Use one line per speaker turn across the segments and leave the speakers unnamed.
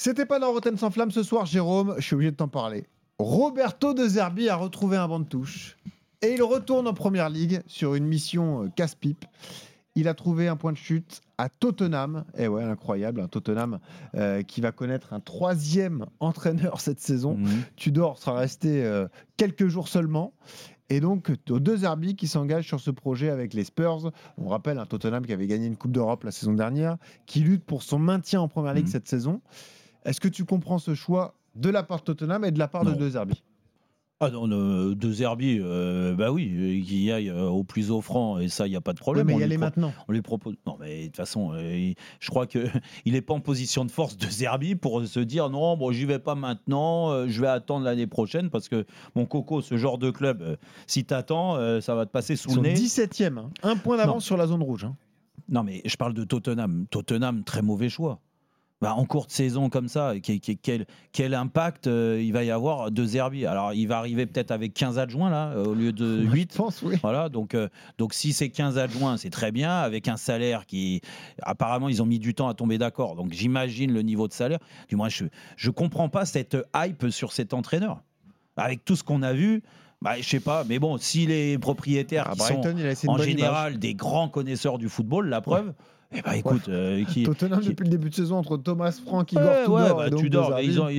C'était pas dans Rotten sans flamme ce soir, Jérôme, je suis obligé de t'en parler. Roberto De Zerbi a retrouvé un banc de touche et il retourne en première ligue sur une mission casse-pipe. Il a trouvé un point de chute à Tottenham. Et ouais, incroyable, un Tottenham qui va connaître un 3e entraîneur cette saison. Tudor sera resté quelques jours seulement. Et donc, De Zerbi qui s'engage sur ce projet avec les Spurs. On rappelle un Tottenham qui avait gagné une Coupe d'Europe la saison dernière, qui lutte pour son maintien en première ligue cette saison. Est-ce que tu comprends ce choix de la part de Tottenham et de la part de De Zerbi?
Ah non, De Zerbi, bah oui, qu'il y aille au plus offrant, et ça, il n'y a pas de problème.
Oui, mais y aller maintenant.
On lui propose. Non, mais de toute façon, je crois qu'il n'est pas en position de force, De Zerbi, pour se dire non, bon, j'y vais pas maintenant, je vais attendre l'année prochaine, parce que mon coco, ce genre de club, si tu attends, ça va te passer sous le nez.
17e, hein. Un point d'avance sur la zone rouge. Hein.
Non, mais je parle de Tottenham. Tottenham, très mauvais choix. En courte saison comme ça, quel impact il va y avoir De Zerbi? Alors, il va arriver peut-être avec 15 adjoints là, au lieu de 8.
Je pense, oui.
Voilà, donc si c'est 15 adjoints, c'est très bien, avec un salaire qui... Apparemment, ils ont mis du temps à tomber d'accord, donc j'imagine le niveau de salaire. Du moins, je ne comprends pas cette hype sur cet entraîneur. Avec tout ce qu'on a vu... je sais pas, mais bon, si les propriétaires qui
Brighton,
sont en général des grands connaisseurs du football, la preuve... Eh ben, écoute,
Tottenham depuis le début de saison entre Thomas Frank, Igor Tudor,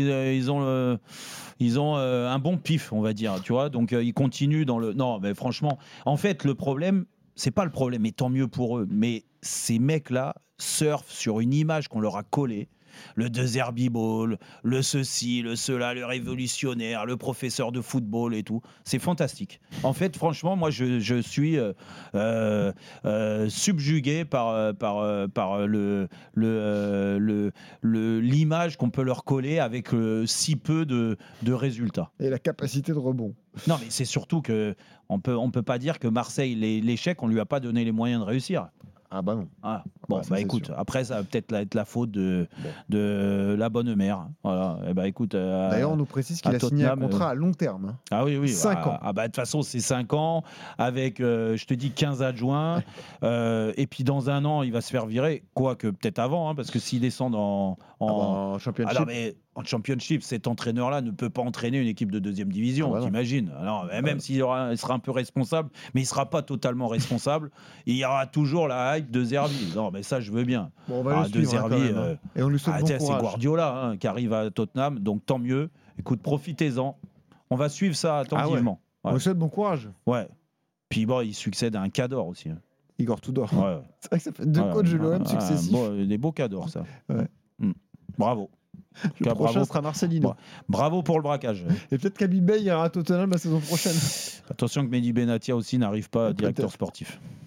ils ont un bon pif, on va dire, tu vois. Donc ils continuent dans le. Non, mais franchement, en fait, le problème, c'est pas le problème, et tant mieux pour eux. Mais ces mecs-là surfent sur une image qu'on leur a collée. Le De Zerbi Ball, le ceci, le cela, le révolutionnaire, le professeur de football et tout. C'est fantastique. En fait, franchement, moi, je suis subjugué par l'image qu'on peut leur coller avec si peu de résultats.
Et la capacité de rebond.
Non, mais c'est surtout qu'on peut pas dire que Marseille, l'échec, on lui a pas donné les moyens de réussir.
Ah bah non.
Ah, bon, écoute, après ça va peut-être être la faute de la bonne mère. Voilà. Et écoute.
D'ailleurs, on nous précise qu'il a signé un contrat à long terme.
Ah oui.
5 ans.
De toute façon, c'est 5 ans avec, je te dis, 15 adjoints. Et puis dans un an, il va se faire virer. Quoique peut-être avant, parce que s'il descend en
Championship.
Alors, mais en Championship, cet entraîneur-là ne peut pas entraîner une équipe de 2e division, t'imagines. Alors, même s'il sera un peu responsable, mais il ne sera pas totalement responsable. Il y aura toujours la hype de Zerbi. Non, mais ça, je veux bien.
Bon, on va le suivre,
Zerbi,
et on lui souhaite bon courage.
C'est Guardiola qui arrive à Tottenham, donc tant mieux. Écoute, profitez-en. On va suivre ça attentivement.
On lui souhaite bon courage.
Ouais. Puis bon, il succède à un Cador aussi.
Igor Tudor.
Ouais.
C'est vrai que ça fait 2 coachs de l'OM successifs.
Des beaux Cadors, ça.
Ouais.
Bravo.
Le prochain sera Marcelino.
Bravo pour le braquage.
Et peut-être qu'Habib Bey ira à Tottenham la saison prochaine.
Attention que Mehdi Benatia aussi n'arrive pas directeur sportif.